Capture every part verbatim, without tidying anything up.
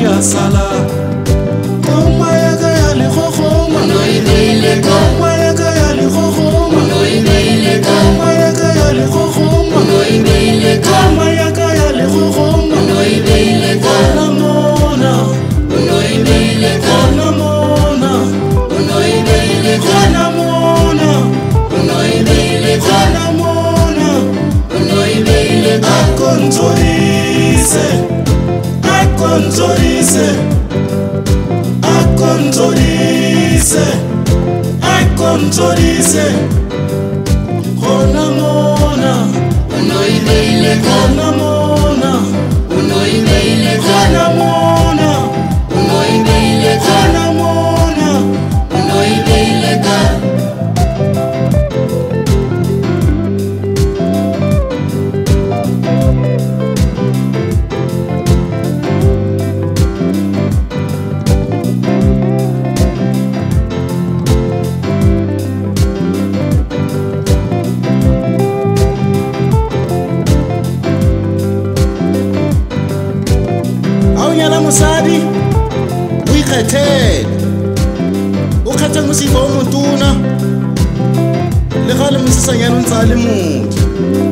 kia sala Koma ya ka ya le khokoma Ono ibeile ka Koma ya ka ya le khokoma Ono ibeile ka Koma ya ka ya le khokoma Ono ibeile ka Koma ya ka ya le khokoma Ono ibeile ka Ona mona Ono ibeile ka Ona mona Ono ibeile ka Ona mona Ono ibeile ka Ona mona Ono ibeile ka Akonzolise Akonzolise Akonzolise Akonzolise Ona mona Ono ibeile ka Ona mona Ono ibeile ka Ona mona Ono ibeile ka Ona mona Ono ibeile ka Mosadi o ikgethele o kgetha mosifa o motona le ga le mosesanyane o ntse a le motle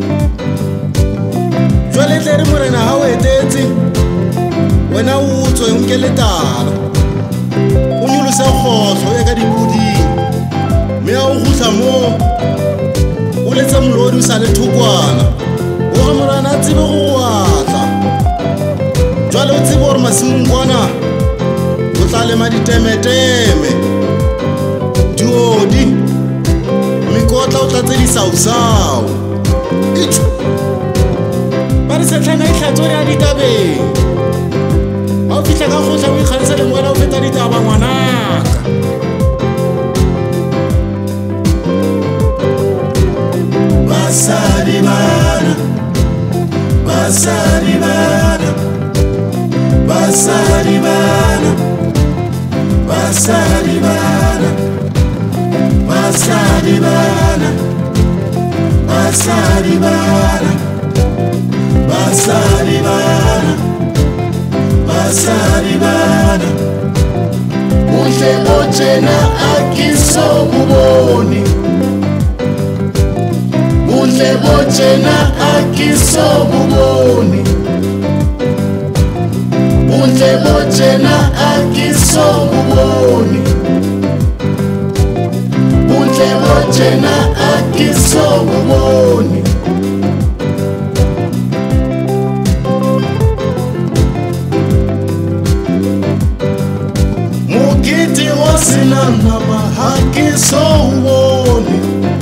jwale tle re morena ga o etetse wena o tswe o nke letala o nyolose kgotlho o ye ka dipoding mme a o gutla mo o letsa molodi o sa le thokwana o ga morena a tsebe go atla jwale o tsebe gore masimong kwana o tla lema ditemeteme diodi mekotla o tlatse disausau itšo ba re setlhana e tlhatsore ya ditabeng ga o fitlha ka kgotla o ikgantse le ngwana o feta ditaba ngwanaka basadi bana basadi bana Basadi bana, basadi bana, basadi bana, basadi bana, basadi bana, basadi bana. Muhle botshena akiso buboni, muhle botshena akiso buboni. Muhle botshena akiso buboni Muhle botshena akiso buboni Mugidi osina nama akiso buboni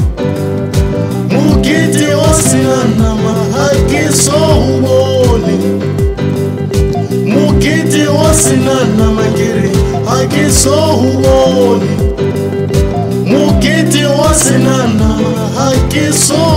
Mugidi osina nama akiso buboni Mugidi osina namagiri akiso buboni Mugidi osina nama akiso